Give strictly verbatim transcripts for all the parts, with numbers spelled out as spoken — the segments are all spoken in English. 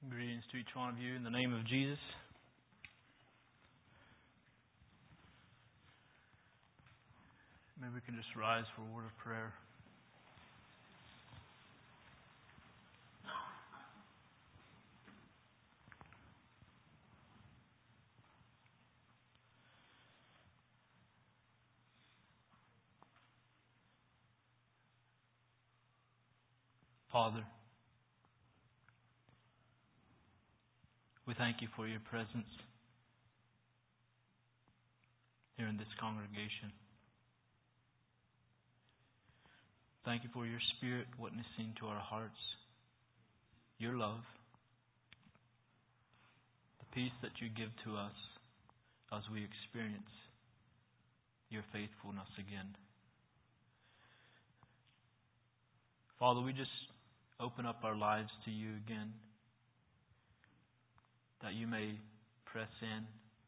Greetings to each one of you in the name of Jesus. Maybe we can just rise for a word of prayer. Father, we thank you for your presence here in this congregation. Thank you for your Spirit witnessing to our hearts your love, the peace that you give to us as we experience your faithfulness again. Father, we just open up our lives to you again, that you may press in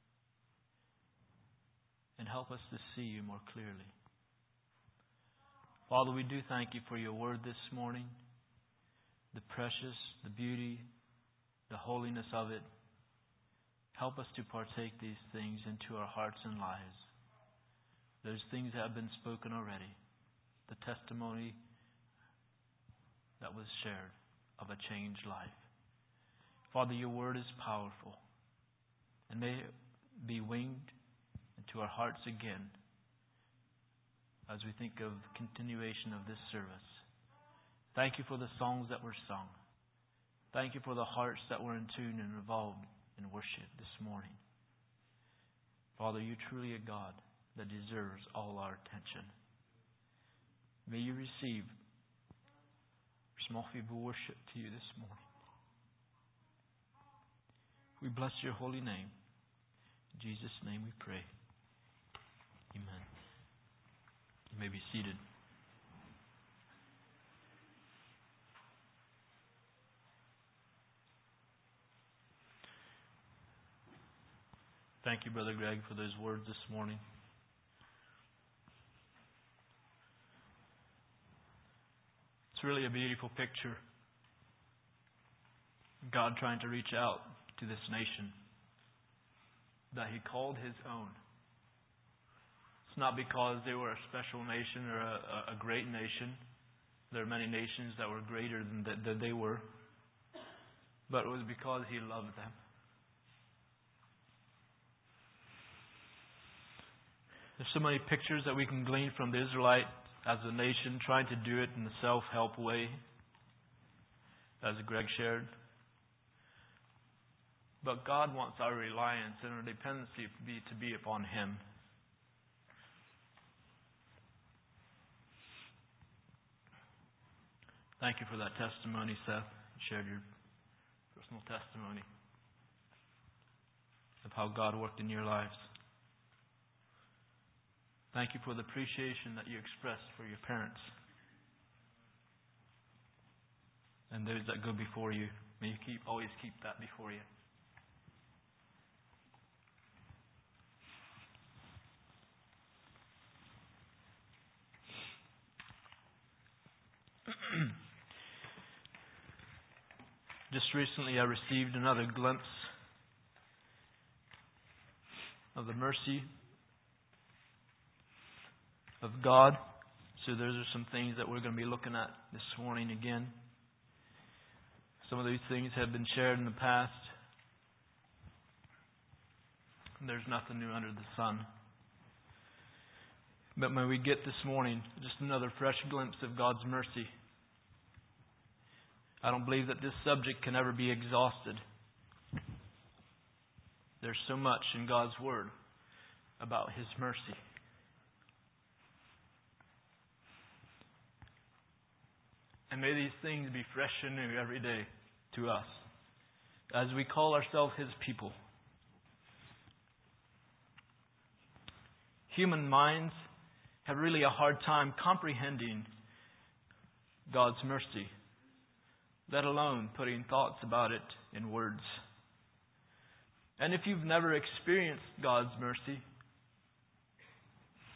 and help us to see you more clearly. Father, we do thank you for your word this morning, the precious, the beauty, the holiness of it. Help us to partake these things into our hearts and lives. Those things that have been spoken already, the testimony that was shared of a changed life. Father, your word is powerful, and may it be winged into our hearts again as we think of continuation of this service. Thank you for the songs that were sung. Thank you for the hearts that were in tune and involved in worship this morning. Father, you're truly a God that deserves all our attention. May you receive small feeble worship to you this morning. We bless your holy name. In Jesus' name we pray. Amen. You may be seated. Thank you, Brother Greg, for those words this morning. It's really a beautiful picture. God trying to reach out to this nation that He called His own. It's not because they were a special nation or a, a great nation. There are many nations that were greater than, the, than they were. But it was because He loved them. There's so many pictures that we can glean from the Israelite as a nation trying to do it in the self-help way, as Greg shared. But God wants our reliance and our dependency to be, to be upon Him. Thank you for that testimony, Seth. You shared your personal testimony of how God worked in your lives. Thank you for the appreciation that you expressed for your parents and those that go before you. May you keep always keep that before you. Just recently I received another glimpse of the mercy of God. So those are some things that we're going to be looking at this morning again. Some of these things have been shared in the past. There's nothing new under the sun. But when we get this morning, just another fresh glimpse of God's mercy. I don't believe that this subject can ever be exhausted. There's so much in God's Word about His mercy. And may these things be fresh and new every day to us as we call ourselves His people. Human minds have really a hard time comprehending God's mercy, let alone putting thoughts about it in words. And if you've never experienced God's mercy,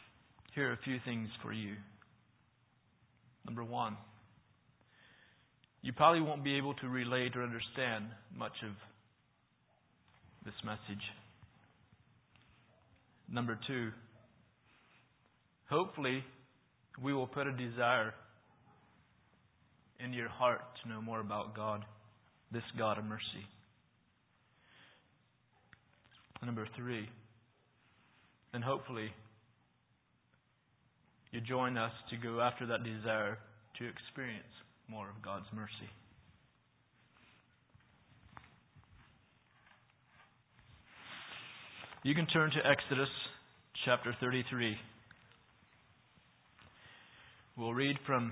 here are a few things for you. Number one, you probably won't be able to relate or understand much of this message. Number two, hopefully we will put a desire in your heart to know more about God, this God of mercy. Number three, and hopefully you join us to go after that desire to experience more of God's mercy. You can turn to Exodus chapter thirty-three. We'll read from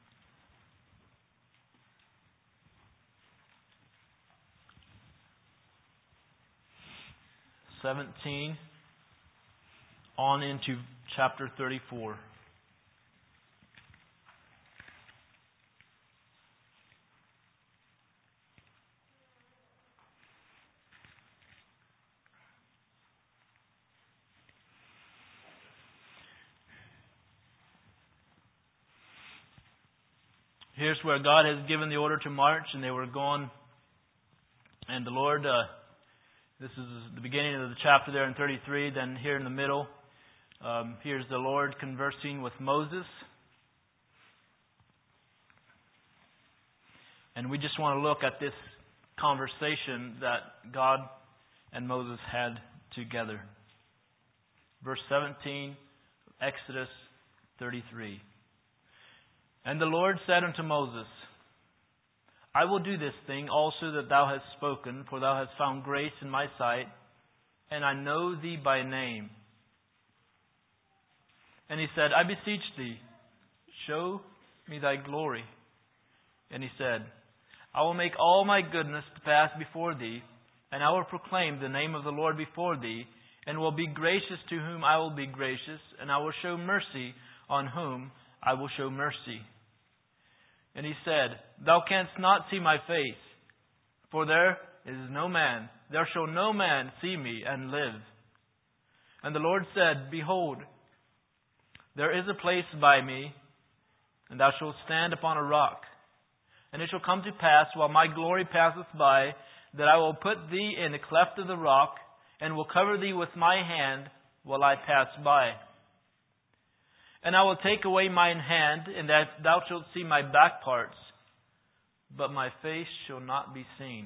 seventeen on into chapter thirty-four. Here's where God has given the order to march, and they were gone. And the Lord, uh, this is the beginning of the chapter there in thirty-three. Then here in the middle, um, here's the Lord conversing with Moses. And we just want to look at this conversation that God and Moses had together. Verse seventeen, Exodus thirty-three. And the Lord said unto Moses, I will do this thing also that thou hast spoken, for thou hast found grace in my sight, and I know thee by name. And he said, I beseech thee, show me thy glory. And he said, I will make all my goodness to pass before thee, and I will proclaim the name of the Lord before thee, and will be gracious to whom I will be gracious, and I will show mercy on whom I will show mercy. And he said, Thou canst not see my face, for there is no man, there shall no man see me and live. And the Lord said, Behold, there is a place by me, and thou shalt stand upon a rock. And it shall come to pass, while my glory passeth by, that I will put thee in the cleft of the rock, and will cover thee with my hand while I pass by. And I will take away mine hand, and that thou shalt see my back parts, but my face shall not be seen.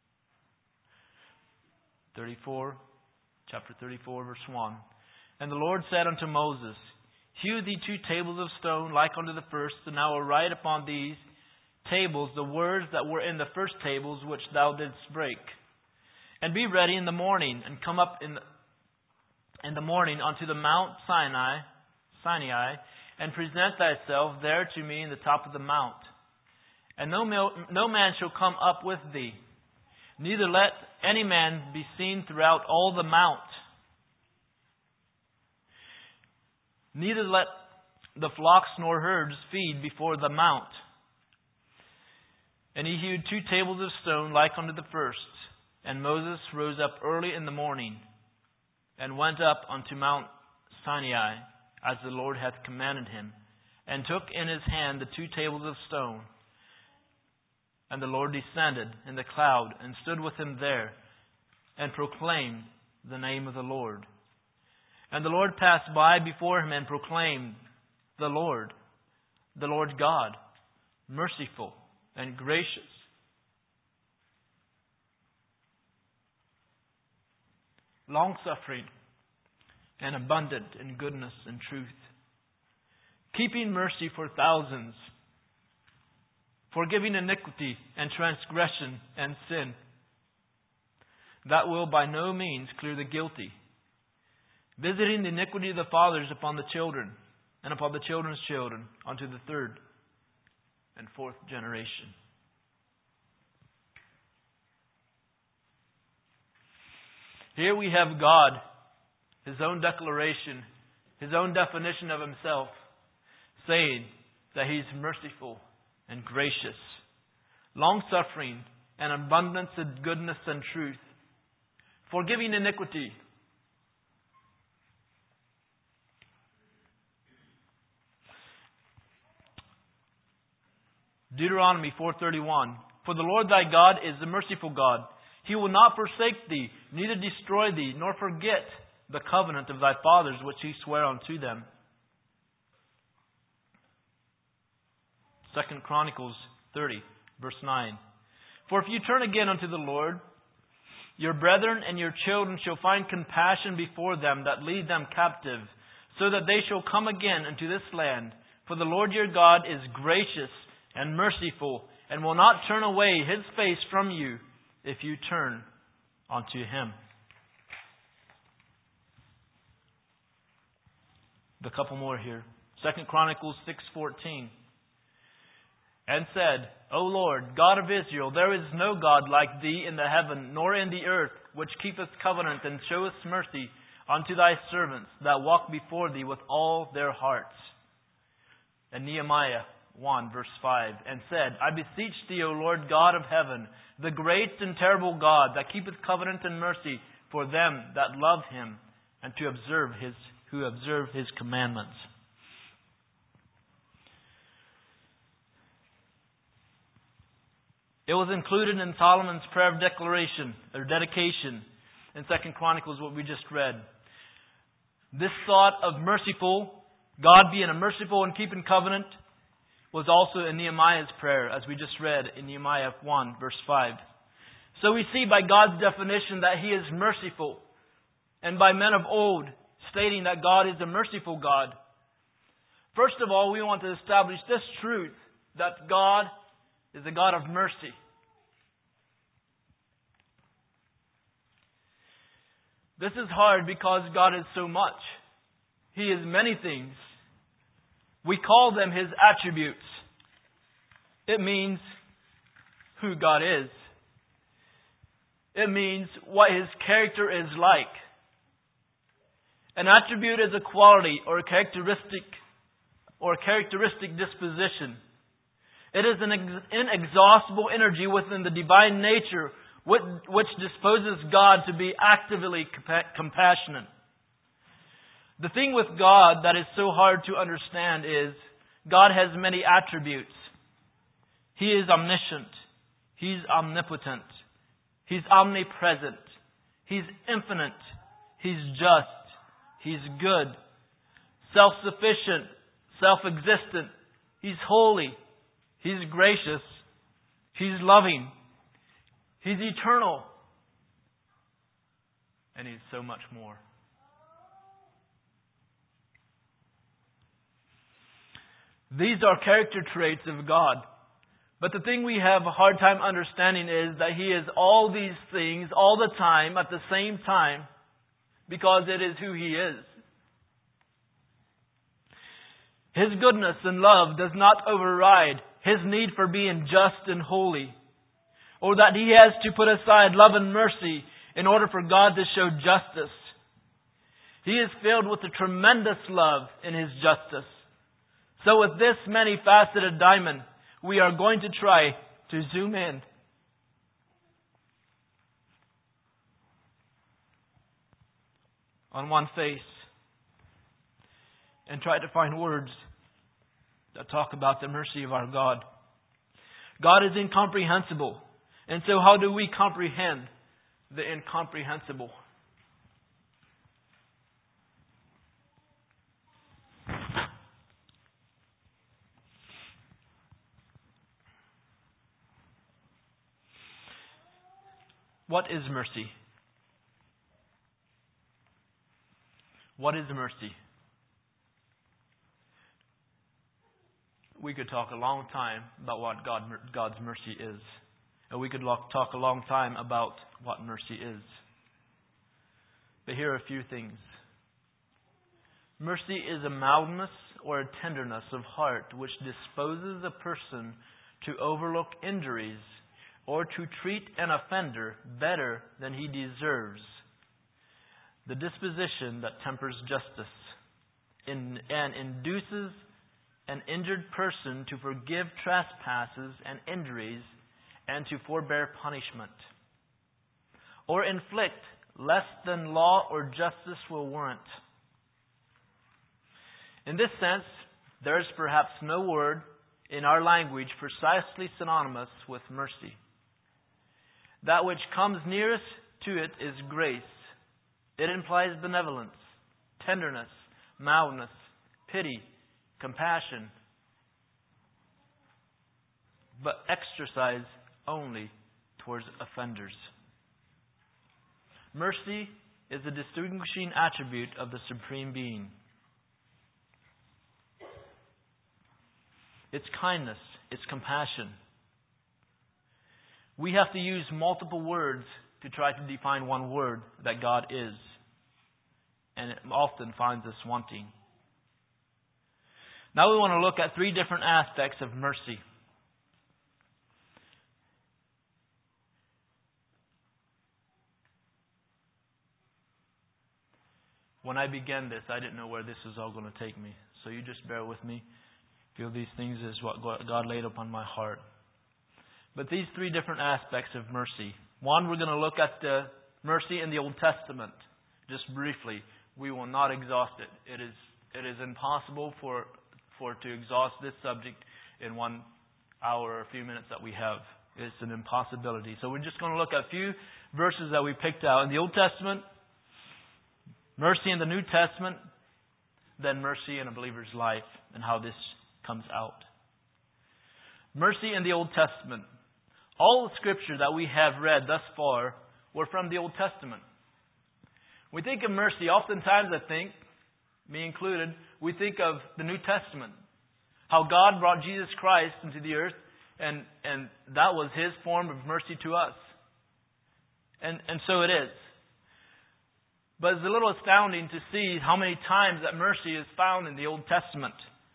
thirty-four, chapter thirty-four, verse one. And the Lord said unto Moses, Hew thee two tables of stone like unto the first, and I will write upon these tables the words that were in the first tables which thou didst break. And be ready in the morning, and come up in the, in the morning unto the Mount Sinai, Sinai, and present thyself there to me in the top of the mount. And no, no man shall come up with thee, neither let any man be seen throughout all the mount. Neither let the flocks nor herds feed before the mount. And he hewed two tables of stone like unto the first. And Moses rose up early in the morning, and went up unto Mount Sinai, as the Lord hath commanded him, and took in his hand the two tables of stone. And the Lord descended in the cloud, and stood with him there, and proclaimed the name of the Lord. And the Lord passed by before him, and proclaimed, The Lord, the Lord God, merciful and gracious, long-suffering, and abundant in goodness and truth, keeping mercy for thousands, forgiving iniquity and transgression and sin, that will by no means clear the guilty, visiting the iniquity of the fathers upon the children, and upon the children's children, unto the third and fourth generation. Here we have God, His own declaration, His own definition of Himself, saying that He's merciful and gracious, long-suffering and abundance in goodness and truth, forgiving iniquity, Deuteronomy four thirty-one. For the Lord thy God is the merciful God. He will not forsake thee, neither destroy thee, nor forget the covenant of thy fathers which he sware unto them. Second Chronicles thirty, verse nine. For if you turn again unto the Lord, your brethren and your children shall find compassion before them that lead them captive, so that they shall come again into this land. For the Lord your God is gracious and merciful, and will not turn away His face from you if you turn unto Him. A couple more here. Second Chronicles six fourteen. And said, O Lord, God of Israel, there is no God like Thee in the heaven, nor in the earth, which keepeth covenant and showeth mercy unto Thy servants that walk before Thee with all their hearts. And Nehemiah one, verse five, and said, I beseech Thee, O Lord God of heaven, the great and terrible God, that keepeth covenant and mercy for them that love Him, and to observe His who observe His commandments. It was included in Solomon's prayer of declaration or dedication in Second Chronicles, what we just read. This thought of merciful, God being a merciful and keeping covenant, was also in Nehemiah's prayer, as we just read in Nehemiah one, verse five. So we see by God's definition that He is merciful, and by men of old stating that God is a merciful God. First of all, we want to establish this truth, that God is a God of mercy. This is hard because God is so much. He is many things. We call them His attributes. It means who God is. It means what His character is like. An attribute is a quality or a characteristic or a characteristic disposition. It is an inexhaustible energy within the divine nature which disposes God to be actively compassionate. The thing with God that is so hard to understand is God has many attributes. He is omniscient. He's omnipotent. He's omnipresent. He's infinite. He's just. He's good. Self-sufficient. Self-existent. He's holy. He's gracious. He's loving. He's eternal. And He's so much more. These are character traits of God. But the thing we have a hard time understanding is that He is all these things all the time at the same time, because it is who He is. His goodness and love does not override His need for being just and holy, or that He has to put aside love and mercy in order for God to show justice. He is filled with a tremendous love in His justice. So with this many-faceted diamond, we are going to try to zoom in. On one face and try to find words that talk about the mercy of our God. God is incomprehensible. And so how do we comprehend the incomprehensible? What is mercy? What is mercy? We could talk a long time about what God, God's mercy is. And we could talk a long time about what mercy is. But here are a few things. Mercy is a mildness or a tenderness of heart which disposes a person to overlook injuries or to treat an offender better than he deserves. The disposition that tempers justice in, and induces an injured person to forgive trespasses and injuries and to forbear punishment, or inflict less than law or justice will warrant. In this sense, there is perhaps no word in our language precisely synonymous with mercy. That which comes nearest to it is grace. It implies benevolence, tenderness, mildness, pity, compassion, but exercised only towards offenders. Mercy is a distinguishing attribute of the Supreme Being. It's kindness, it's compassion. We have to use multiple words to try to define one word that God is, and it often finds us wanting. Now we want to look at three different aspects of mercy. When I began this, I didn't know where this was all going to take me. So you just bear with me. Feel these things is what God laid upon my heart. But these three different aspects of mercy. One, we're going to look at the mercy in the Old Testament. Just briefly. We will not exhaust it. It is it is impossible for, for to exhaust this subject in one hour or a few minutes that we have. It's an impossibility. So we're just going to look at a few verses that we picked out. In the Old Testament, mercy in the New Testament, then mercy in a believer's life and how this comes out. Mercy in the Old Testament. All the scripture that we have read thus far were from the Old Testament. We think of mercy, oftentimes I think, me included, we think of the New Testament. How God brought Jesus Christ into the earth and, and that was His form of mercy to us. And, and so it is. But it's a little astounding to see how many times that mercy is found in the Old Testament.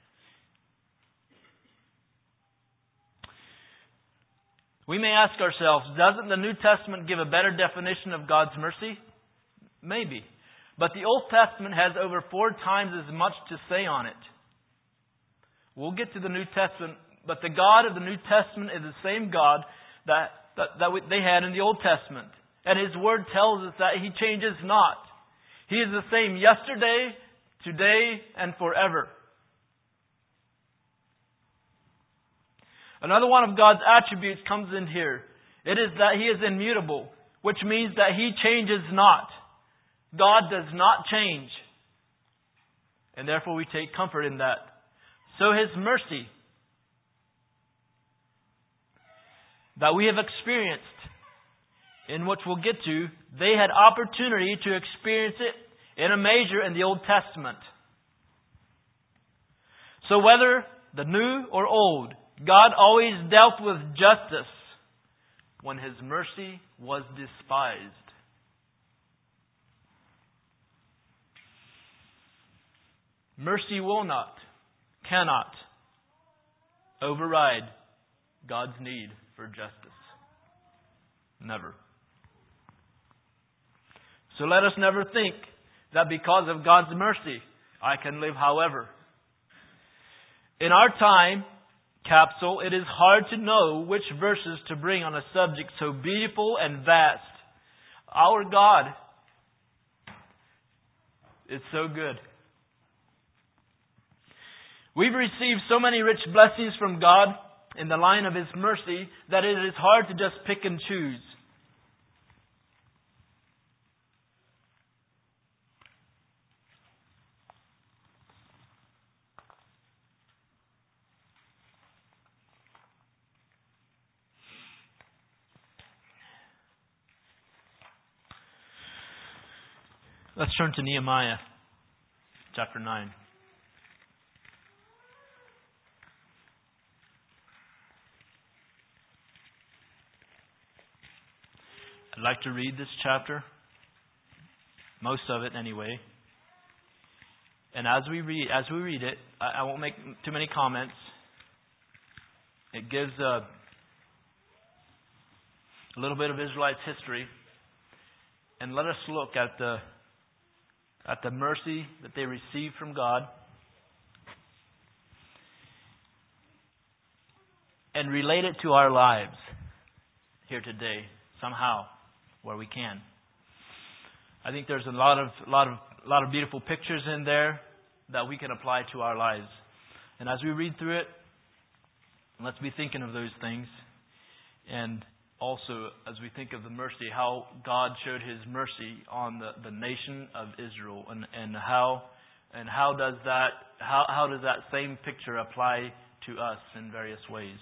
We may ask ourselves, doesn't the New Testament give a better definition of God's mercy? Maybe. But the Old Testament has over four times as much to say on it. We'll get to the New Testament, but the God of the New Testament is the same God that, that, that they had in the Old Testament. And His Word tells us that He changes not. He is the same yesterday, today, and forever. Another one of God's attributes comes in here. It is that He is immutable, which means that He changes not. God does not change. And therefore we take comfort in that. So His mercy that we have experienced, in which we'll get to, they had opportunity to experience it in a measure in the Old Testament. So whether the new or old, God always dealt with justice when His mercy was despised. Mercy will not, cannot override God's need for justice. Never. So let us never think that because of God's mercy, I can live however. In our time capsule, it is hard to know which verses to bring on a subject so beautiful and vast. Our God is so good. We've received so many rich blessings from God in the line of His mercy that it is hard to just pick and choose. Let's turn to Nehemiah chapter nine. I'd like to read this chapter, most of it anyway. And as we read, as we read it, I, I won't make too many comments. It gives a, a little bit of Israelites' history, and let us look at the at the mercy that they received from God, and relate it to our lives here today somehow, where we can. I think there's a lot of lot of lot of beautiful pictures in there that we can apply to our lives. And as we read through it, Let's be thinking of those things. And also, as we think of the mercy, how God showed His mercy on the, the nation of Israel, and, and how and how does that how, how does that same picture apply to us in various ways?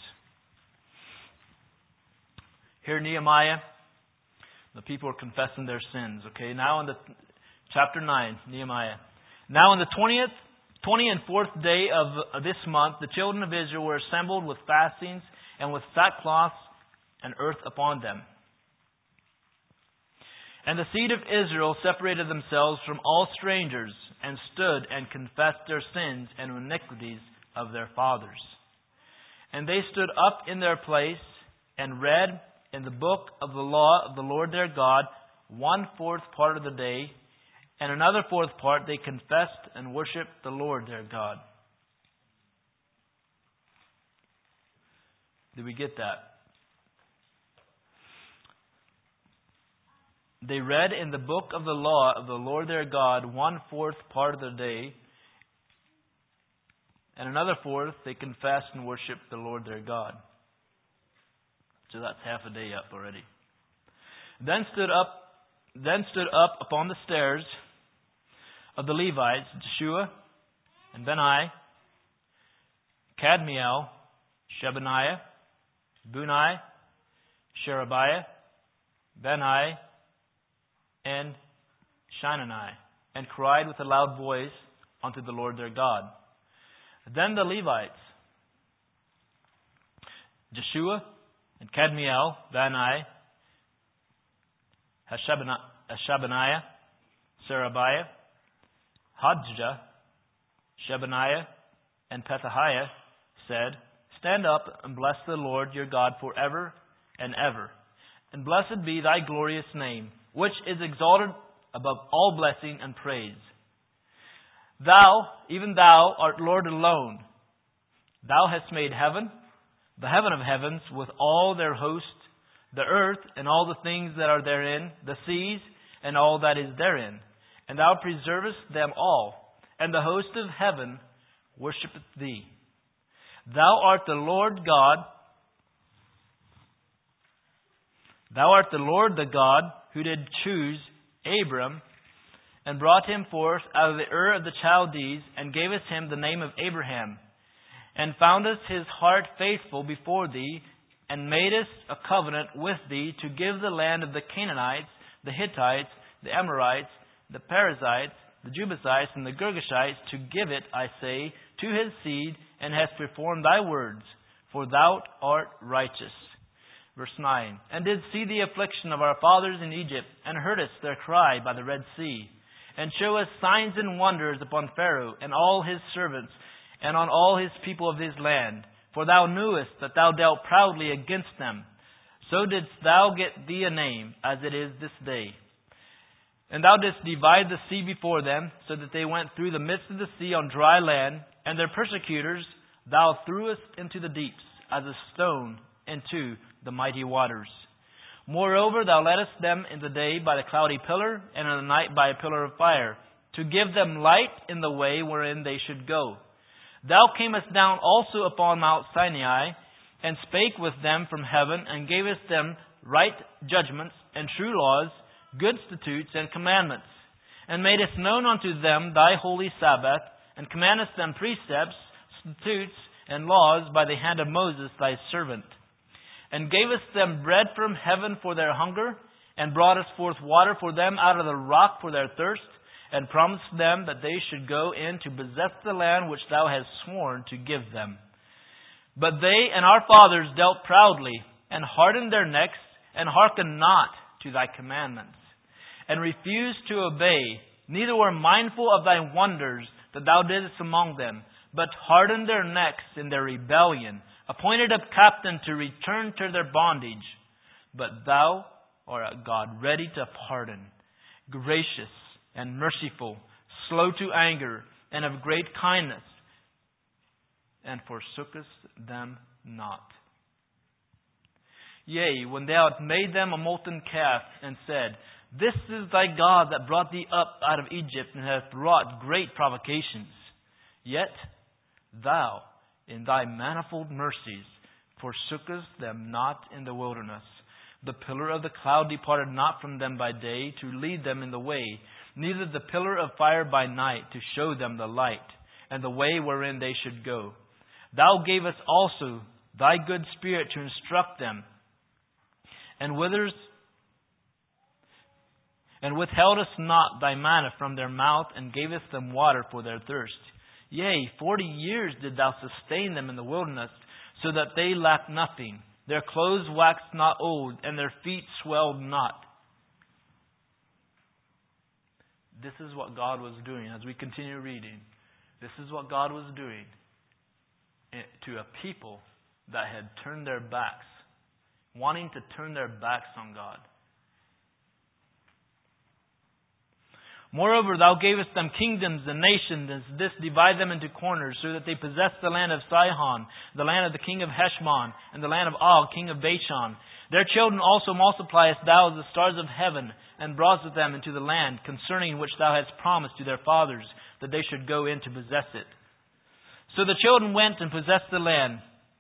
Here, Nehemiah, the people are confessing their sins. Okay, now in the chapter nine, Nehemiah. Now in the twentieth, twentieth and fourth day of this month, the children of Israel were assembled with fastings and with sackcloth and earth upon them. And the seed of Israel separated themselves from all strangers, and stood and confessed their sins and iniquities of their fathers. And they stood up in their place and read in the book of the law of the Lord their God one fourth part of the day, and another fourth part they confessed and worshipped the Lord their God. Did we get that? They read in the book of the law of the Lord their God one fourth part of the day, and another fourth they confessed and worshipped the Lord their God. So that's half a day up already. Then stood up, then stood up upon the stairs of the Levites, Jeshua and Bani, Kadmiel, Shebaniah, Bunai, Sherebiah, Bani, and Shinani, and cried with a loud voice unto the Lord their God. Then the Levites, Jeshua and Kadmiel, Bani, Hashabaniah, Sherebiah, Hodijah, Shebaniah, and Pethahiah, said, Stand up and bless the Lord your God forever and ever. And blessed be thy glorious name, which is exalted above all blessing and praise. Thou, even thou, art Lord alone. Thou hast made heaven, the heaven of heavens, with all their host, the earth and all the things that are therein, the seas and all that is therein. And thou preservest them all, and the host of heaven worshipeth thee. Thou art the Lord God. Thou art the Lord the God who did choose Abram and brought him forth out of the Ur of the Chaldees, and gavest him the name of Abraham, and foundest his heart faithful before thee, and madest a covenant with thee to give the land of the Canaanites, the Hittites, the Amorites, the Perizzites, the Jebusites, and the Girgashites, to give it, I say, to his seed, and hast performed thy words, for thou art righteous. Verse nine, And did see the affliction of our fathers in Egypt, and heardest their cry by the Red Sea, and showest signs and wonders upon Pharaoh and all his servants, and on all his people of his land. For thou knewest that thou dealt proudly against them. So didst thou get thee a name, as it is this day. And thou didst divide the sea before them, so that they went through the midst of the sea on dry land, and their persecutors thou threwest into the deeps, as a stone into the mighty waters. Moreover, thou leddest them in the day by the cloudy pillar, and in the night by a pillar of fire, to give them light in the way wherein they should go. Thou camest down also upon Mount Sinai, and spake with them from heaven, and gavest them right judgments and true laws, good statutes and commandments, and madest known unto them thy holy Sabbath, and commandest them precepts, statutes, and laws by the hand of Moses thy servant. And gavest them bread from heaven for their hunger, and broughtest forth water for them out of the rock for their thirst, and promised them that they should go in to possess the land which thou hast sworn to give them. But they and our fathers dealt proudly, and hardened their necks, and hearkened not to thy commandments, and refused to obey, neither were mindful of thy wonders that thou didst among them, but hardened their necks in their rebellion, appointed a captain to return to their bondage. But thou art a God ready to pardon, gracious and merciful, slow to anger, and of great kindness, and forsookest them not. Yea, when thou hast made them a molten calf, and said, This is thy God that brought thee up out of Egypt, and hath wrought great provocations. Yet thou, in thy manifold mercies, forsookest them not in the wilderness. The pillar of the cloud departed not from them by day to lead them in the way, neither the pillar of fire by night to show them the light, and the way wherein they should go. Thou gavest also thy good Spirit to instruct them, and withers and withheldest not thy manna from their mouth, and gavest them water for their thirst. Yea, forty years did thou sustain them in the wilderness, so that they lacked nothing. Their clothes waxed not old, and their feet swelled not. This is what God was doing as we continue reading. This is what God was doing to a people that had turned their backs, wanting to turn their backs on God. Moreover, thou gavest them kingdoms and nations, and this divide them into corners, so that they possessed the land of Sihon, the land of the king of Heshbon, and the land of Og, king of Bashan. Their children also multipliest thou as the stars of heaven, and broughtest them into the land, concerning which thou hadst promised to their fathers, that they should go in to possess it. So the children went and possessed the land.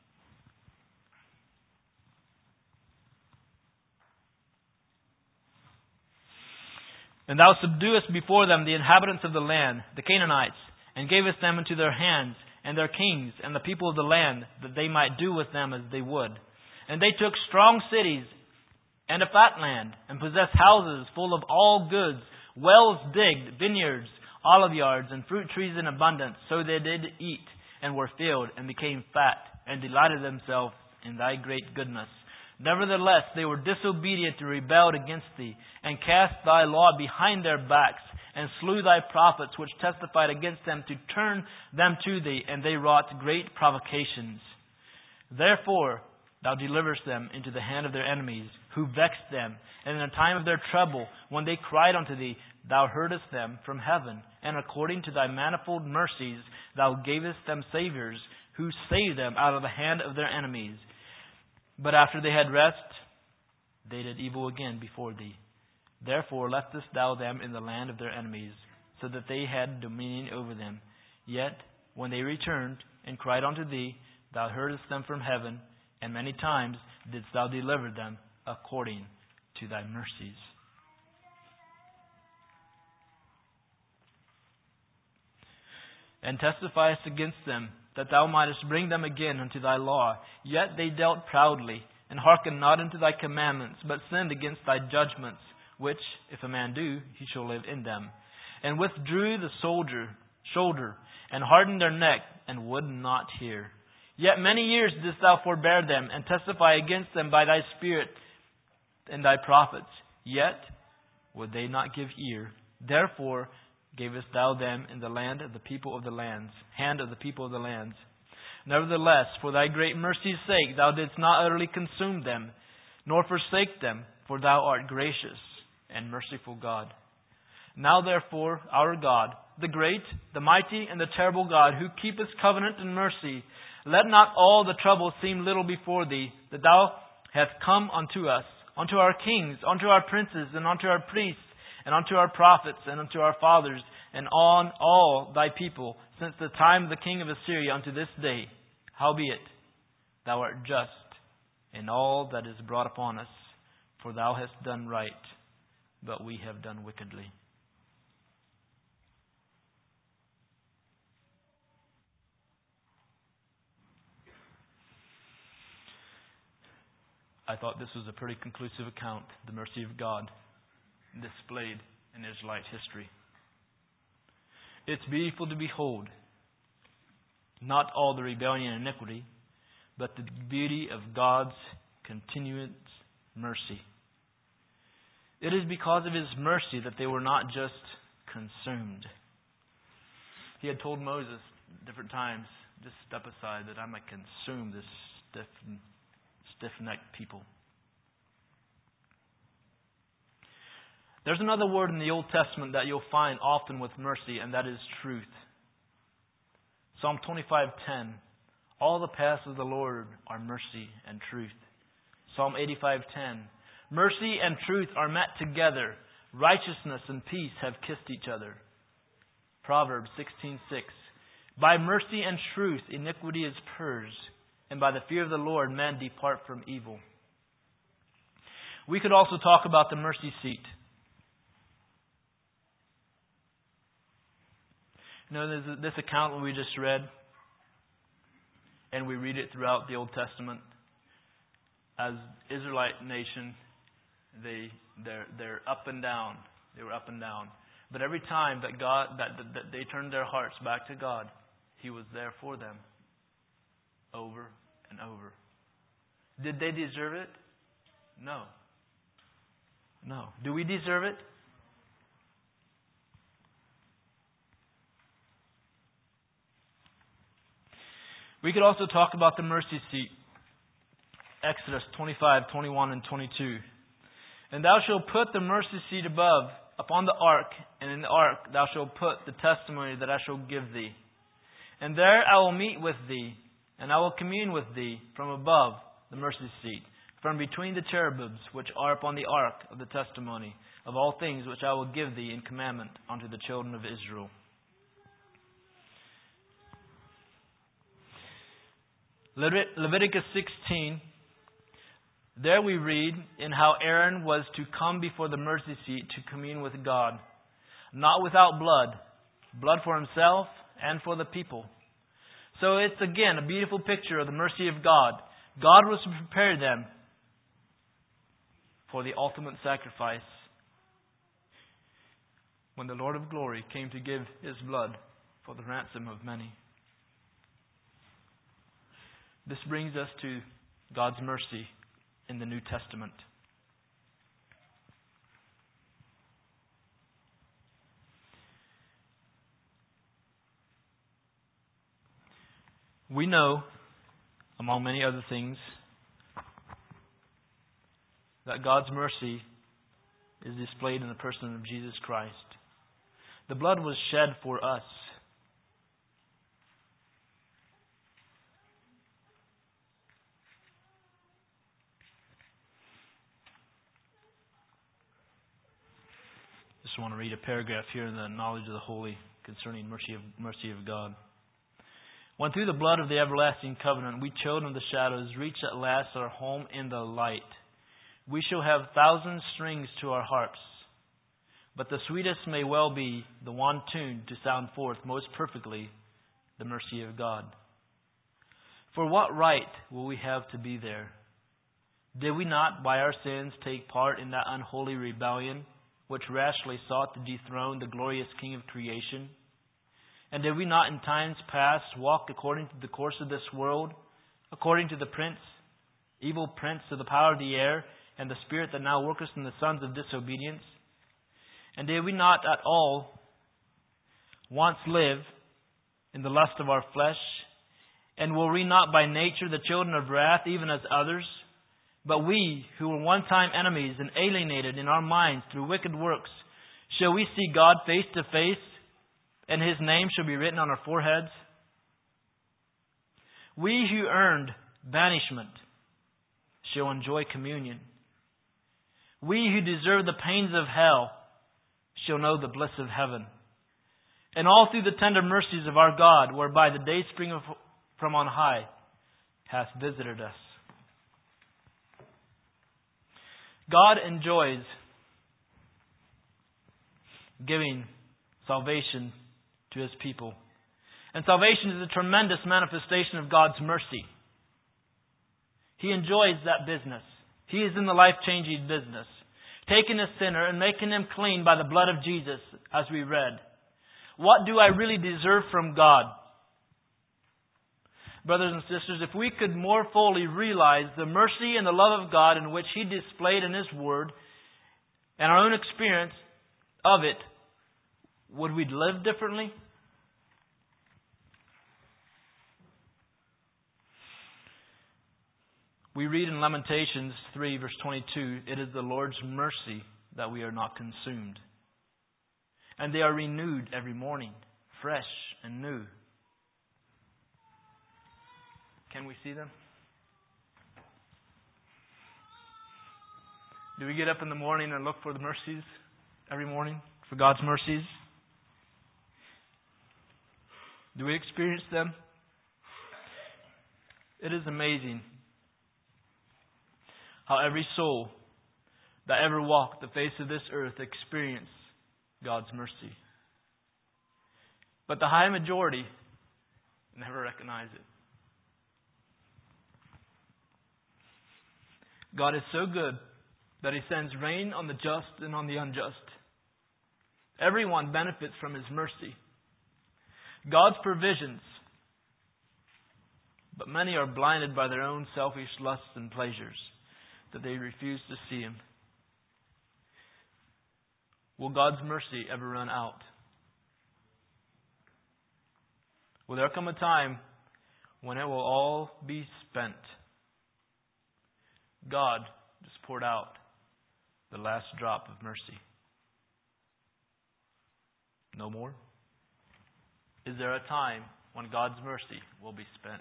And thou subduest before them the inhabitants of the land, the Canaanites, and gavest them into their hands, and their kings, and the people of the land, that they might do with them as they would. And they took strong cities, and a fat land, and possessed houses full of all goods, wells digged, vineyards, olive yards, and fruit trees in abundance. So they did eat, and were filled, and became fat, and delighted themselves in thy great goodness. Nevertheless, they were disobedient and rebelled against thee, and cast thy law behind their backs, and slew thy prophets, which testified against them to turn them to thee, and they wrought great provocations. Therefore, thou deliverest them into the hand of their enemies, who vexed them. And in the time of their trouble, when they cried unto thee, thou heardest them from heaven. And according to thy manifold mercies, thou gavest them saviors, who saved them out of the hand of their enemies. But after they had rest, they did evil again before thee. Therefore leftest thou them in the land of their enemies, so that they had dominion over them. Yet, when they returned and cried unto thee, thou heardest them from heaven, and many times didst thou deliver them according to thy mercies. And testifiest against them, that thou mightest bring them again unto thy law. Yet they dealt proudly, and hearkened not unto thy commandments, but sinned against thy judgments, which, if a man do, he shall live in them. And withdrew the soldier, shoulder, and hardened their neck, and would not hear. Yet many years didst thou forbear them, and testify against them by thy Spirit and thy prophets. Yet would they not give ear. Therefore gavest thou them in the land of the people of the lands, hand of the people of the lands. Nevertheless, for thy great mercy's sake, thou didst not utterly consume them, nor forsake them, for thou art gracious and merciful God. Now therefore, our God, the great, the mighty, and the terrible God, who keepeth covenant and mercy, let not all the trouble seem little before thee, that thou hast come unto us, unto our kings, unto our princes, and unto our priests, and unto our prophets, and unto our fathers, and on all thy people, since the time of the king of Assyria unto this day. Howbeit, thou art just in all that is brought upon us, for thou hast done right, but we have done wickedly. I thought this was a pretty conclusive account, the mercy of God displayed in Israelite history. It's beautiful to behold, not all the rebellion and iniquity, but the beauty of God's continuous mercy. It is because of His mercy that they were not just consumed. He had told Moses different times, just step aside that I might consume this stiff, stiff-necked people. There's another word in the Old Testament that you'll find often with mercy, and that is truth. Psalm twenty-five ten. All the paths of the Lord are mercy and truth. Psalm eighty-five ten. Mercy and truth are met together. Righteousness and peace have kissed each other. Proverbs sixteen six. By mercy and truth iniquity is purged, and by the fear of the Lord men depart from evil. We could also talk about the mercy seat. You know, there's this account we just read, and we read it throughout the Old Testament. As Israelite nation, they they're they're up and down. They were up and down. But every time that God that, that, that they turned their hearts back to God, He was there for them. Over and over. Did they deserve it? No. No. Do we deserve it? We could also talk about the mercy seat. Exodus twenty-five, twenty-one, and twenty-two. And thou shalt put the mercy seat above upon the ark, and in the ark thou shalt put the testimony that I shall give thee. And there I will meet with thee, and I will commune with thee from above the mercy seat, from between the cherubims which are upon the ark of the testimony of all things which I will give thee in commandment unto the children of Israel. Leviticus sixteen, there we read in how Aaron was to come before the mercy seat to commune with God, not without blood, blood for himself and for the people. So it's again a beautiful picture of the mercy of God. God was to prepare them for the ultimate sacrifice when the Lord of glory came to give His blood for the ransom of many. This brings us to God's mercy in the New Testament. We know, among many other things, that God's mercy is displayed in the person of Jesus Christ. The blood was shed for us. I just want to read a paragraph here in the Knowledge of the Holy concerning mercy of, mercy of God. When through the blood of the everlasting covenant we children of the shadows reach at last our home in the light, we shall have thousand strings to our harps, but the sweetest may well be the one tuned to sound forth most perfectly the mercy of God. For what right will we have to be there? Did we not by our sins take part in that unholy rebellion which rashly sought to dethrone the glorious King of creation? And did we not in times past walk according to the course of this world, according to the prince, evil prince of the power of the air, and the spirit that now worketh in the sons of disobedience? And did we not at all once live in the lust of our flesh? And were we not by nature the children of wrath, even as others? But we, who were one time enemies and alienated in our minds through wicked works, shall we see God face to face, and His name shall be written on our foreheads? We who earned banishment shall enjoy communion. We who deserve the pains of hell shall know the bliss of heaven. And all through the tender mercies of our God, whereby the day spring from on high hath visited us. God enjoys giving salvation to His people. And salvation is a tremendous manifestation of God's mercy. He enjoys that business. He is in the life-changing business. Taking a sinner and making him clean by the blood of Jesus, as we read. What do I really deserve from God? Brothers and sisters, if we could more fully realize the mercy and the love of God in which He displayed in His Word and our own experience of it, would we live differently? We read in Lamentations three, verse twenty-two, it is the Lord's mercy that we are not consumed. And they are renewed every morning, fresh and new. Can we see them? Do we get up in the morning and look for the mercies every morning? For God's mercies? Do we experience them? It is amazing how every soul that ever walked the face of this earth experienced God's mercy. But the high majority never recognize it. God is so good that He sends rain on the just and on the unjust. Everyone benefits from His mercy. God's provisions. But many are blinded by their own selfish lusts and pleasures that they refuse to see Him. Will God's mercy ever run out? Will there come a time when it will all be spent? God just poured out the last drop of mercy. No more? Is there a time when God's mercy will be spent?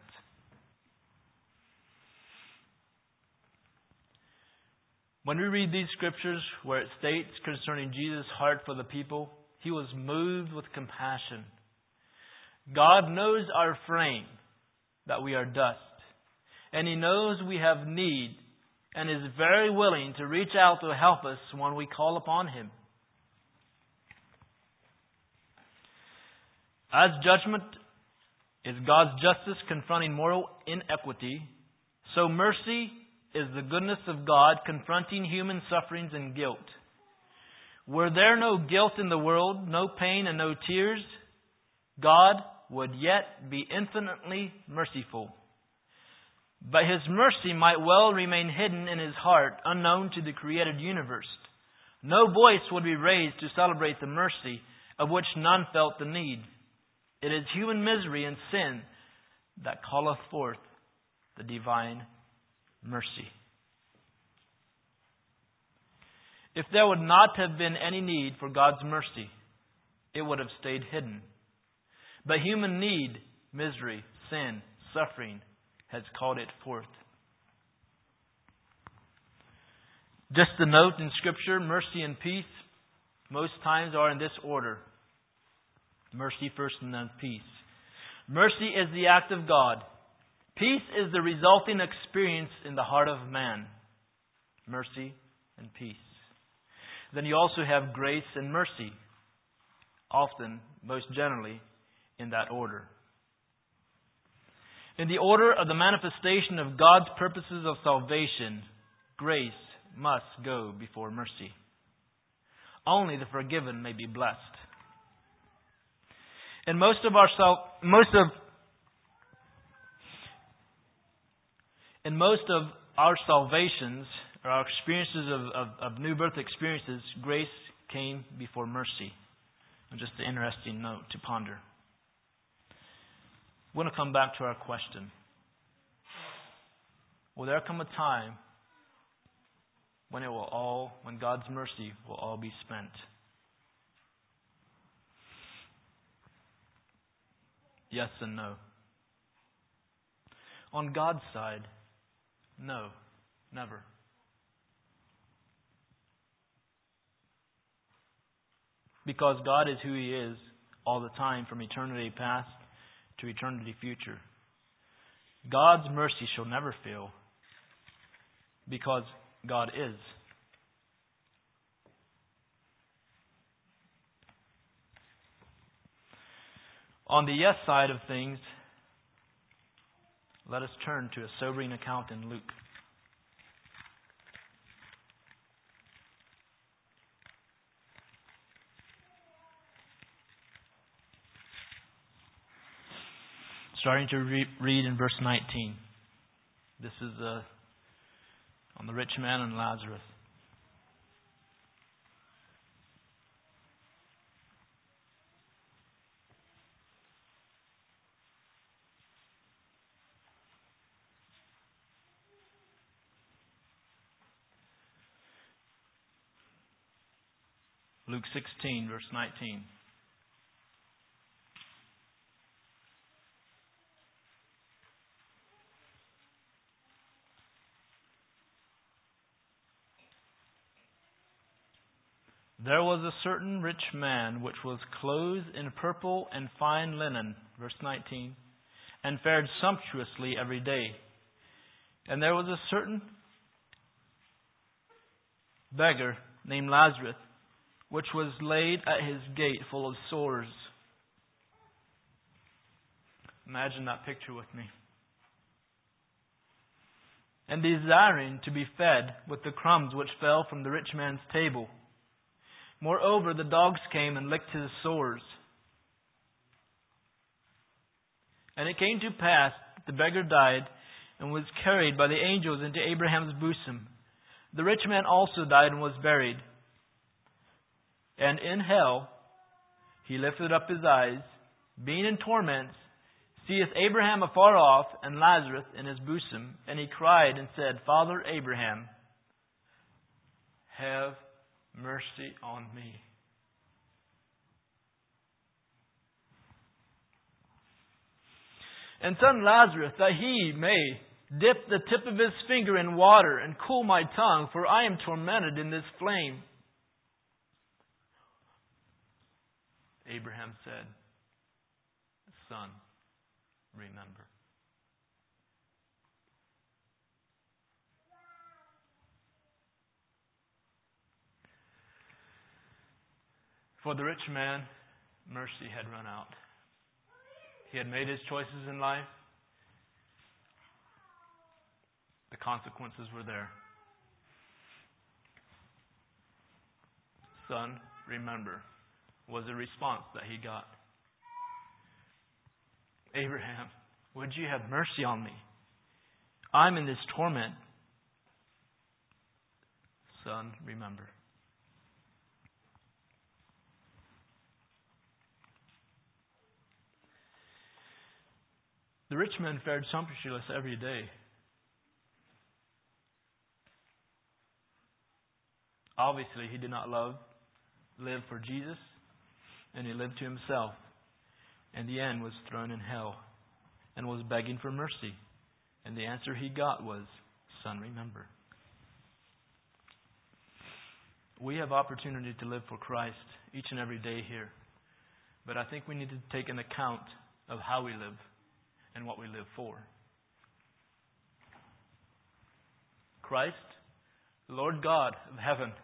When we read these scriptures where it states concerning Jesus' heart for the people, He was moved with compassion. God knows our frame, that we are dust. And He knows we have need and is very willing to reach out to help us when we call upon Him. As judgment is God's justice confronting moral inequity, so mercy is the goodness of God confronting human sufferings and guilt. Were there no guilt in the world, no pain and no tears, God would yet be infinitely merciful. But His mercy might well remain hidden in His heart, unknown to the created universe. No voice would be raised to celebrate the mercy of which none felt the need. It is human misery and sin that calleth forth the divine mercy. If there would not have been any need for God's mercy, it would have stayed hidden. But human need, misery, sin, suffering has called it forth. Just a note in Scripture, mercy and peace most times are in this order. Mercy first and then peace. Mercy is the act of God. Peace is the resulting experience in the heart of man. Mercy and peace. Then you also have grace and mercy. Often, most generally, in that order. In the order of the manifestation of God's purposes of salvation, grace must go before mercy. Only the forgiven may be blessed. In most of our sal- most of in most of our salvations, or our experiences of, of, of new birth experiences, grace came before mercy. And just an interesting note to ponder. We want to come back to our question. Will there come a time when it will all, when God's mercy will all be spent? Yes and no. On God's side, no, never. Because God is who He is all the time, from eternity past to eternity future. God's mercy shall never fail, because God is. On the yes side of things, let us turn to a sobering account in Luke. Starting to re- read in verse nineteen. This is uh, on the rich man and Lazarus. Luke sixteen, verse nineteen. There was a certain rich man which was clothed in purple and fine linen, verse nineteen, and fared sumptuously every day. And there was a certain beggar named Lazarus, which was laid at his gate full of sores. Imagine that picture with me. And desiring to be fed with the crumbs which fell from the rich man's table. Moreover, the dogs came and licked his sores. And it came to pass that the beggar died and was carried by the angels into Abraham's bosom. The rich man also died and was buried. And in hell he lifted up his eyes, being in torments, seeth Abraham afar off, and Lazarus in his bosom. And he cried and said, Father Abraham, have mercy on me. And son Lazarus, that he may dip the tip of his finger in water and cool my tongue, for I am tormented in this flame. Abraham said, Son, remember. For the rich man, mercy had run out. He had made his choices in life. The consequences were there. Son, remember, was the response that he got. Abraham, would you have mercy on me? I'm in this torment. Son, remember. The rich man fared sumptuously every day. Obviously, he did not love, live for Jesus, and he lived to himself. And the end was thrown in hell and was begging for mercy. And the answer he got was, Son, remember. We have opportunity to live for Christ each and every day here. But I think we need to take an account of how we live and what we live for. Christ, the Lord God of heaven,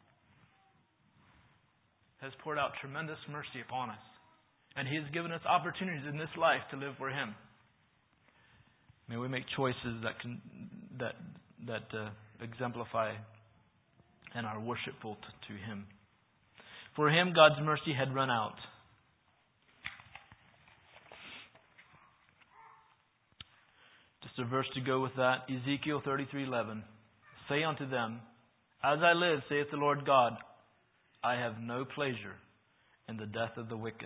has poured out tremendous mercy upon us. And He has given us opportunities in this life to live for Him. May we make choices that can that that uh, exemplify and are worshipful to, to Him. For him, God's mercy had run out. Just a verse to go with that. Ezekiel thirty-three eleven. Say unto them, As I live, saith the Lord God, I have no pleasure in the death of the wicked.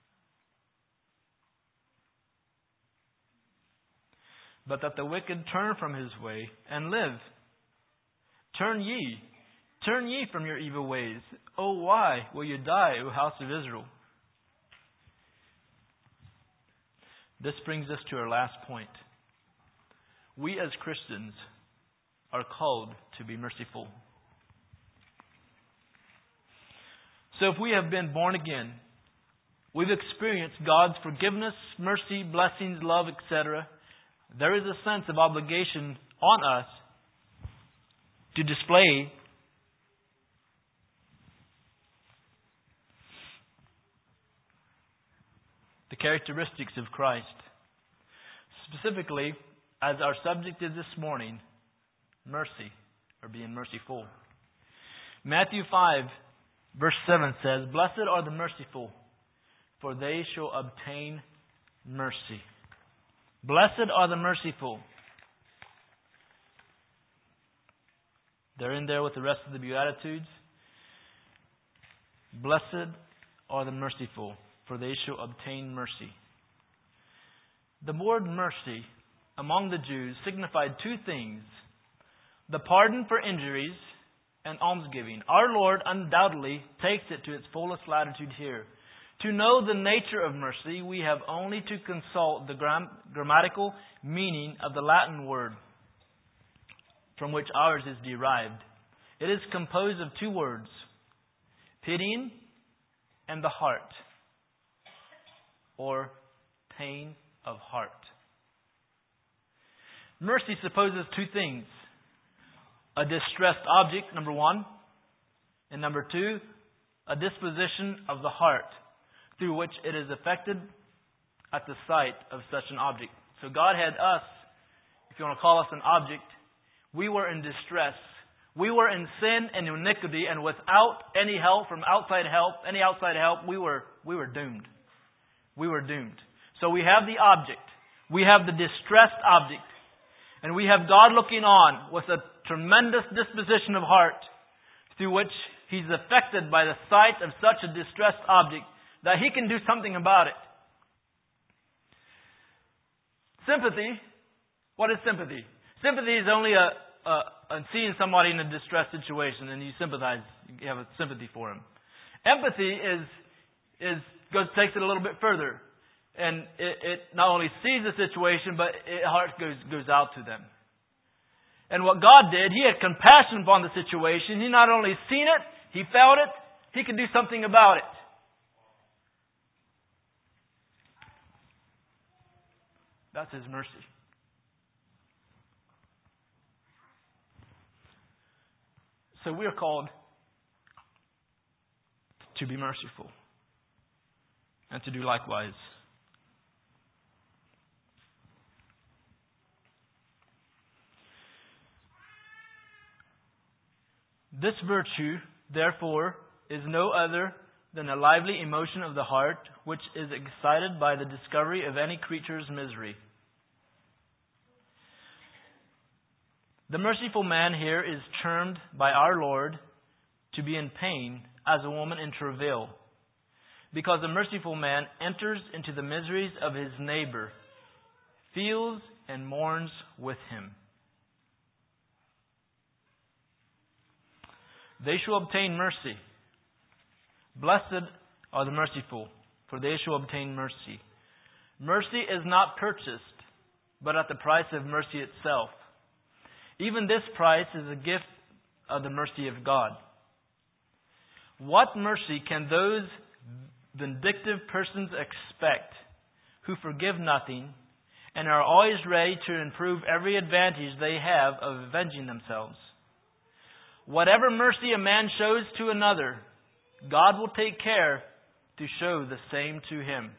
But that the wicked turn from his way and live. Turn ye, turn ye from your evil ways. Oh, why will you die, O house of Israel? This brings us to our last point. We as Christians are called to be merciful. So if we have been born again, we've experienced God's forgiveness, mercy, blessings, love, et cetera. There is a sense of obligation on us to display the characteristics of Christ. Specifically, as our subject is this morning, mercy, or being merciful. Matthew five, verse seven says, Blessed are the merciful, for they shall obtain mercy. Blessed are the merciful. They're in there with the rest of the Beatitudes. Blessed are the merciful, for they shall obtain mercy. The word mercy among the Jews signified two things: the pardon for injuries and almsgiving. Our Lord undoubtedly takes it to its fullest latitude here. To know the nature of mercy, we have only to consult the gram- grammatical meaning of the Latin word from which ours is derived. It is composed of two words, pitying and the heart, or pain of heart. Mercy supposes two things. A distressed object, number one. And number two, a disposition of the heart through which it is affected at the sight of such an object. So God had us, if you want to call us an object, we were in distress. We were in sin and iniquity, and without any help from outside help, any outside help, we were we were doomed. We were doomed. So we have the object. We have the distressed object. And we have God looking on with a tremendous disposition of heart through which He's affected by the sight of such a distressed object that He can do something about it. Sympathy. What is sympathy? Sympathy is only a, a, a seeing somebody in a distressed situation and you sympathize, you have a sympathy for him. Empathy is is goes takes it a little bit further, and it, it not only sees the situation, but it heart goes goes out to them. And what God did, He had compassion upon the situation. He not only seen it, He felt it, He could do something about it. That's His mercy. So we are called to be merciful and to do likewise. This virtue, therefore, is no other than a lively emotion of the heart which is excited by the discovery of any creature's misery. The merciful man here is termed by our Lord to be in pain as a woman in travail, because the merciful man enters into the miseries of his neighbor, feels and mourns with him. They shall obtain mercy. Blessed are the merciful, for they shall obtain mercy. Mercy is not purchased, but at the price of mercy itself. Even this price is a gift of the mercy of God. What mercy can those vindictive persons expect who forgive nothing and are always ready to improve every advantage they have of avenging themselves? Whatever mercy a man shows to another, God will take care to show the same to him.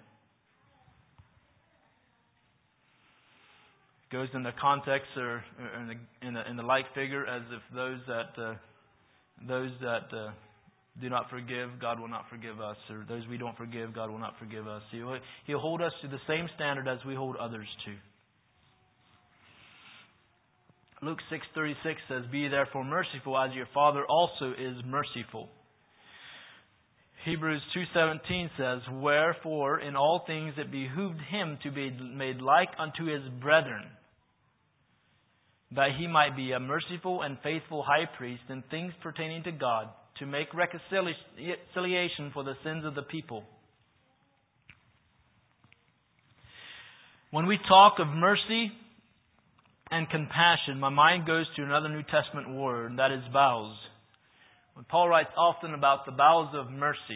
It goes in the context or in the, in the, in the like figure as if those that uh, those that uh, do not forgive, God will not forgive us, or those we don't forgive, God will not forgive us. He'll, he'll hold us to the same standard as we hold others to. Luke six thirty-six says, "Be therefore merciful, as your Father also is merciful." Hebrews two seventeen says, "Wherefore in all things it behooved him to be made like unto his brethren, that he might be a merciful and faithful high priest in things pertaining to God, to make reconciliation for the sins of the people." When we talk of mercy and compassion, my mind goes to another New Testament word, and that is bowels. When Paul writes often about the bowels of mercy.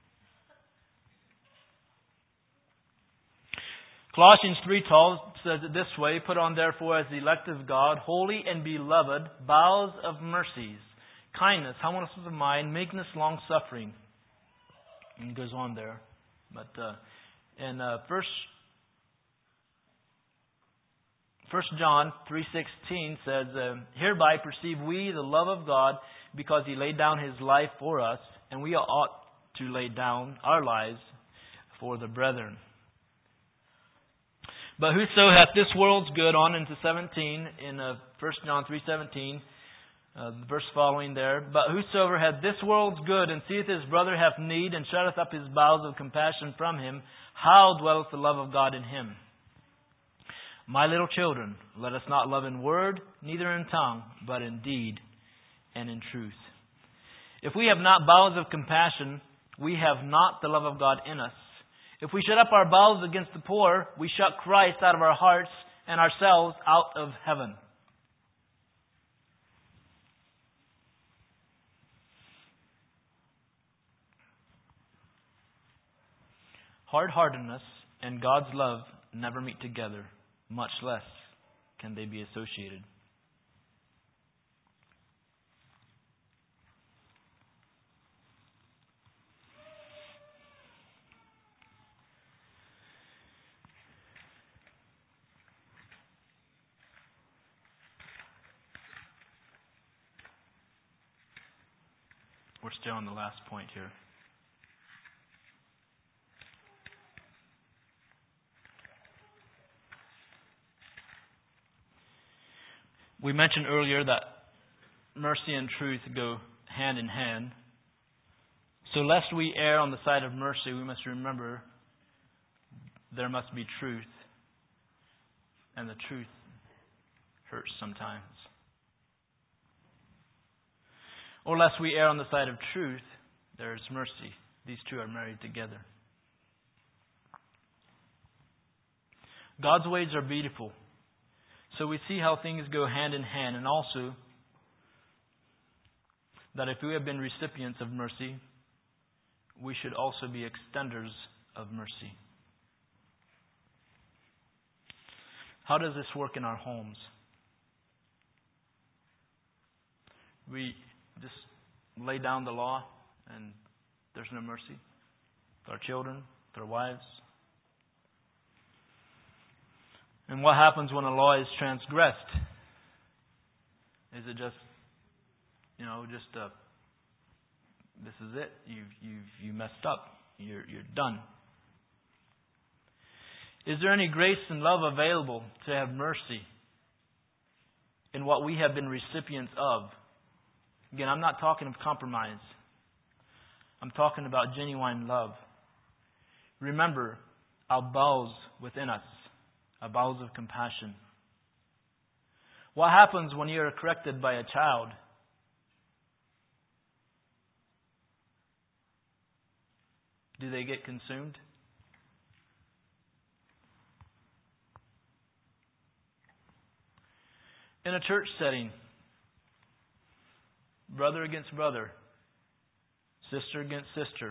Colossians three twelve says it this way, "Put on therefore as the elect of God, holy and beloved, bowels of mercies, kindness, humbleness of mind, meekness, long-suffering." And it goes on there. But uh, in uh, First First John three sixteen says, uh, "Hereby perceive we the love of God, because He laid down His life for us, and we ought to lay down our lives for the brethren." But whoso hath this world's good, on into seventeen, in uh, First John three seventeen, uh, the verse following there, "But whosoever hath this world's good, and seeth his brother have need, and shutteth up his bowels of compassion from him, how dwelleth the love of God in him? My little children, let us not love in word, neither in tongue, but in deed and in truth." If we have not bowels of compassion, we have not the love of God in us. If we shut up our bowels against the poor, we shut Christ out of our hearts and ourselves out of heaven. Hard-heartedness and God's love never meet together, much less can they be associated? We're still on the last point here. We mentioned earlier that mercy and truth go hand in hand. So lest we err on the side of mercy, we must remember there must be truth. And the truth hurts sometimes. Or lest we err on the side of truth, there is mercy. These two are married together. God's ways are beautiful. So we see how things go hand in hand, and also that if we have been recipients of mercy, we should also be extenders of mercy. How does this work in our homes? We just lay down the law and there's no mercy with our children, with our wives. And what happens when a law is transgressed? Is it just, you know, just uh, this is it? You've you've you messed up. You're you're done. Is there any grace and love available to have mercy in what we have been recipients of? Again, I'm not talking of compromise. I'm talking about genuine love. Remember our bowels within us, our bowels of compassion. What happens when you are corrected by a child? Do they get consumed? In a church setting, brother against brother, sister against sister.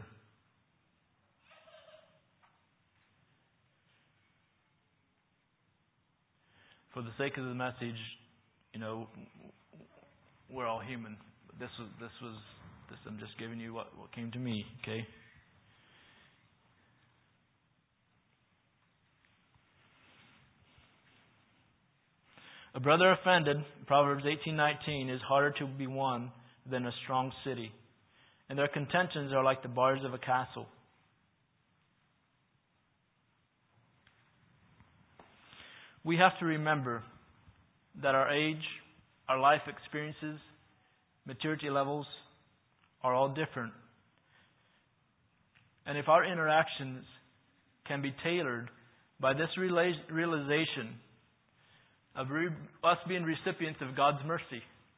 For the sake of the message, you know, we're all human. This was this was this. I'm just giving you what, what came to me. Okay. A brother offended, Proverbs eighteen nineteen, is harder to be won than a strong city, and their contentions are like the bars of a castle. We have to remember that our age, our life experiences, maturity levels are all different. And if our interactions can be tailored by this realization of re- us being recipients of God's mercy,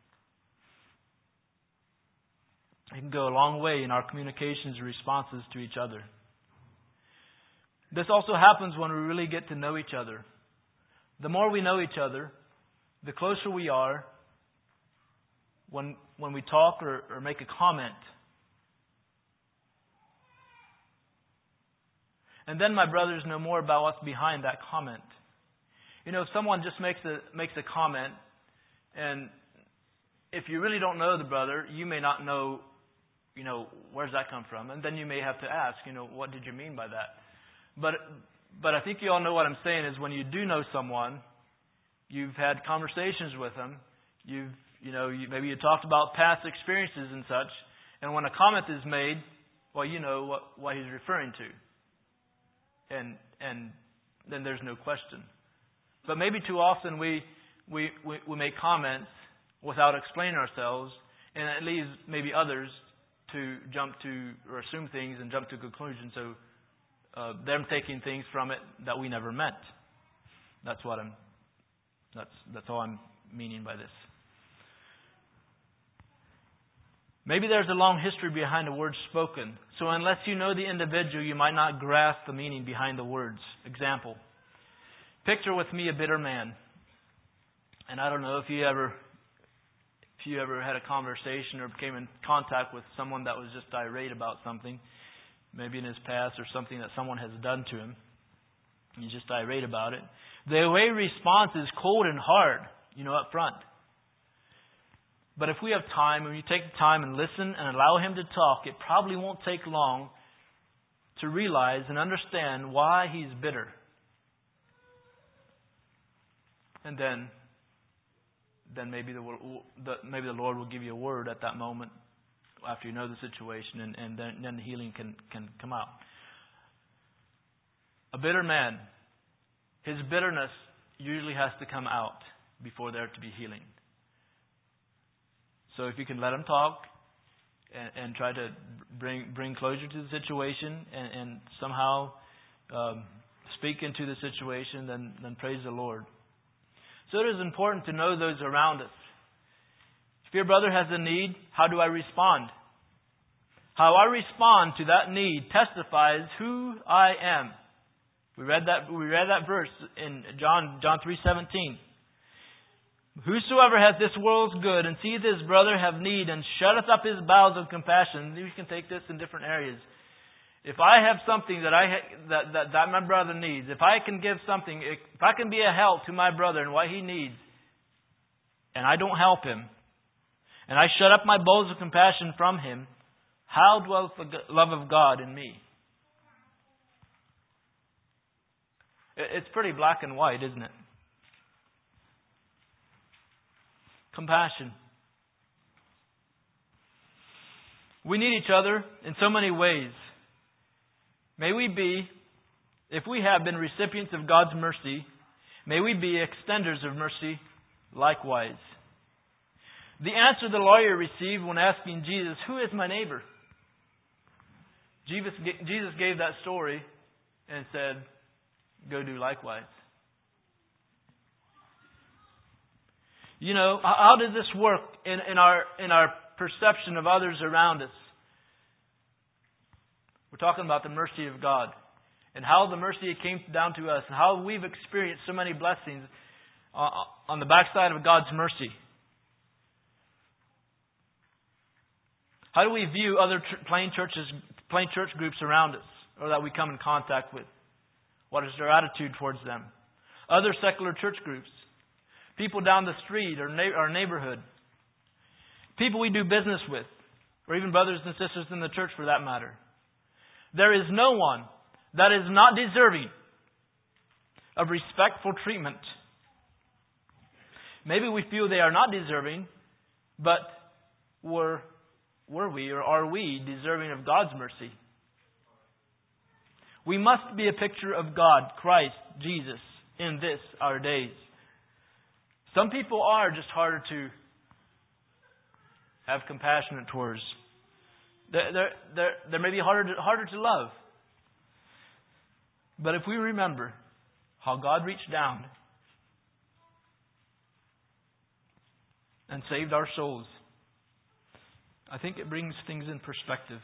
it can go a long way in our communications and responses to each other. This also happens when we really get to know each other. The more we know each other, the closer we are when when we talk or, or make a comment. And then my brothers know more about what's behind that comment. You know, if someone just makes a makes a comment, and if you really don't know the brother, you may not know, you know, where's that come from? And then you may have to ask, you know, what did you mean by that? But but I think you all know what I'm saying is when you do know someone, you've had conversations with them, you've, you know, you, maybe you talked about past experiences and such, and when a comment is made, well, you know what, what he's referring to. And and then there's no question. But maybe too often we, we, we, we make comments without explaining ourselves, and it leaves maybe others to jump to or assume things and jump to conclusions. So uh, them taking things from it that we never meant. That's what I'm. That's that's all I'm meaning by this. Maybe there's a long history behind the words spoken. So unless you know the individual, you might not grasp the meaning behind the words. Example. Picture with me a bitter man. And I don't know if you ever if you ever had a conversation or came in contact with someone that was just irate about something, maybe in his past or something that someone has done to him. He's just irate about it. The away response is cold and hard, you know, up front. But if we have time, and you take the time and listen and allow him to talk, it probably won't take long to realize and understand why he's bitter. And then, then maybe the, the maybe the Lord will give you a word at that moment after you know the situation, and, and then, then the healing can, can come out. A bitter man, his bitterness usually has to come out before there to be healing. So if you can let him talk and, and try to bring bring closure to the situation and, and somehow um, speak into the situation, then, then praise the Lord. So it is important to know those around us. If your brother has a need, how do I respond? How I respond to that need testifies who I am. We read that we read that verse in John John three seventeen. Whosoever has this world's good and seeth his brother have need and shutteth up his bowels of compassion. You can take this in different areas. If I have something that I that, that that my brother needs, if I can give something, if I can be a help to my brother in what he needs, and I don't help him, and I shut up my bowels of compassion from him, how dwells the love of God in me? It's pretty black and white, isn't it? Compassion. We need each other in so many ways. May we be, if we have been recipients of God's mercy, may we be extenders of mercy likewise. The answer the lawyer received when asking Jesus, who is my neighbor? Jesus, Jesus gave that story and said, go do likewise. You know, how does this work in, in our in our perception of others around us? We're talking about the mercy of God and how the mercy came down to us and how we've experienced so many blessings on the backside of God's mercy. How do we view other plain churches, plain church groups around us, or that we come in contact with? What is their attitude towards them? Other secular church groups. People down the street or our neighborhood. People we do business with. Or even brothers and sisters in the church for that matter. There is no one that is not deserving of respectful treatment. Maybe we feel they are not deserving, but were, were we or are we deserving of God's mercy? We must be a picture of God, Christ, Jesus, in this, our days. Some people are just harder to have compassion towards. They're, they're, they're, they're maybe harder to, harder to love. But if we remember how God reached down and saved our souls, I think it brings things in perspective.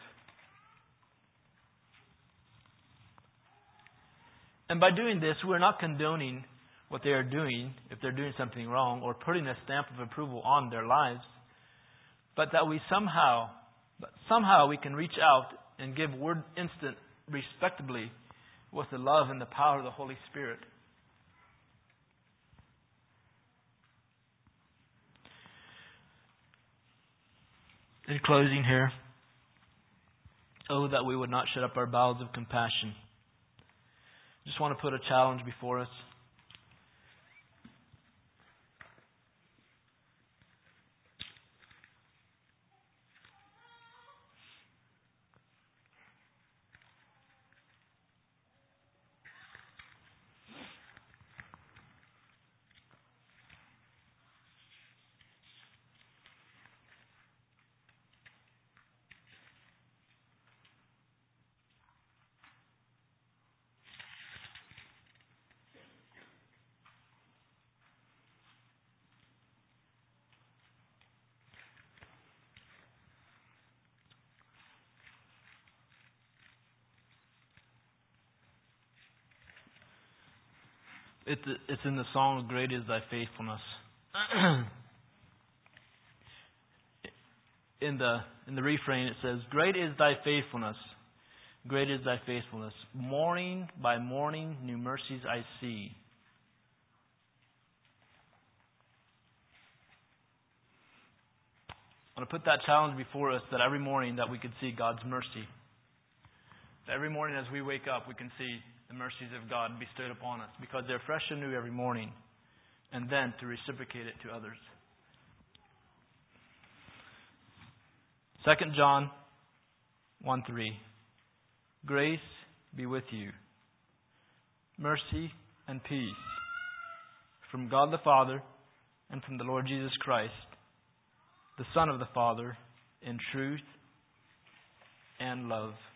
And by doing this, we're not condoning what they are doing, if they're doing something wrong, or putting a stamp of approval on their lives, but that we somehow, but somehow we can reach out and give word instant, respectably, with the love and the power of the Holy Spirit. In closing here, oh, that we would not shut up our bowels of compassion. Just want to put a challenge before us. It, it's in the song, Great is Thy Faithfulness. in the in the refrain it says, Great is Thy faithfulness. Great is thy faithfulness. Morning by morning, new mercies I see. I want to put that challenge before us that every morning that we could see God's mercy. That every morning as we wake up, we can see the mercies of God bestowed upon us because they're fresh and new every morning. And then to reciprocate it to others. Second John one three. Grace be with you. Mercy and peace from God the Father and from the Lord Jesus Christ, the Son of the Father, in truth and love.